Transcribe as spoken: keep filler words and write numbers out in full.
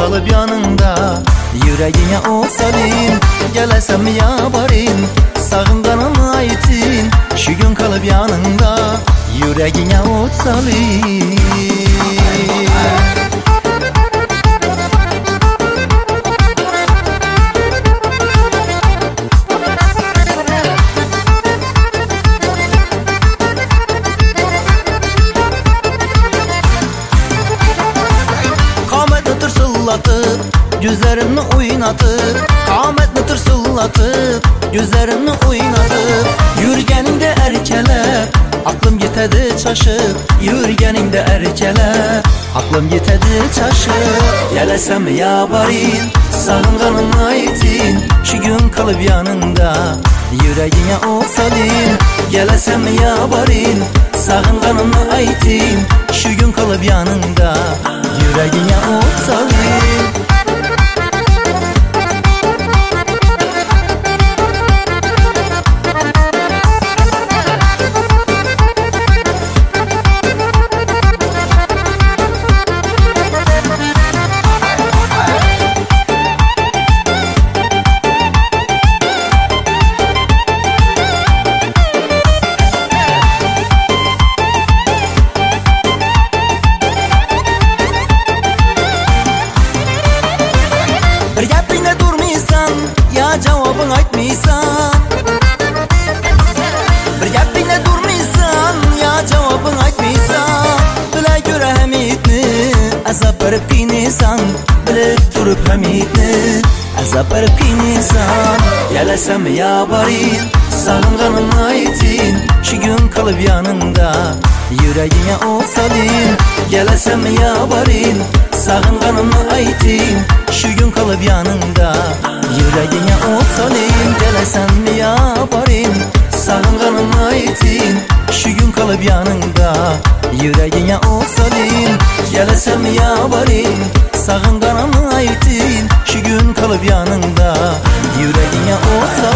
kalıp yanında. Yüreğine olsalim gelesem yabarim, sağınganım aitin şu gün kalıp yanında. Yüreğine olsalim. Gözlerimni oynatıp, kametni tırsıllatıp, gözlerimni oynatıp, yürgenimde erkeler, aklım yetedi çaşıp, yürgenimde erkeler, aklım yetedi çaşıp. Gelesem yabarin, sağınganım aitin şu gün kalıp yanında. Yüreğine olsalim gelesem yabarin, sağınganım aitin şu gün kalıp yanında. Yüreğine olsalim. Bir gapingda durmaysan, ya cevabın aytmaysan. Bir gapingda durmaysan, ya cevabın aytmaysan. Bile göre hamidni, azap berip kiyinsan. Bilip turup hamidni, azap berip kiyinsan. Gelesem yabarin, sağınganım aitin şu gün kalıp yanında. Yüreğine olsalim gelesem yabarin, sağınganım aitin şu gün kalıp yanında. Yüreğine olsalim gelesem yabarin, sağınganım aitin şu gün kalıp yanında. Yüreğine olsalim gelesem yabarin, sağınganım aitin şu gün kalıp yanında. Yüreğine olsalim.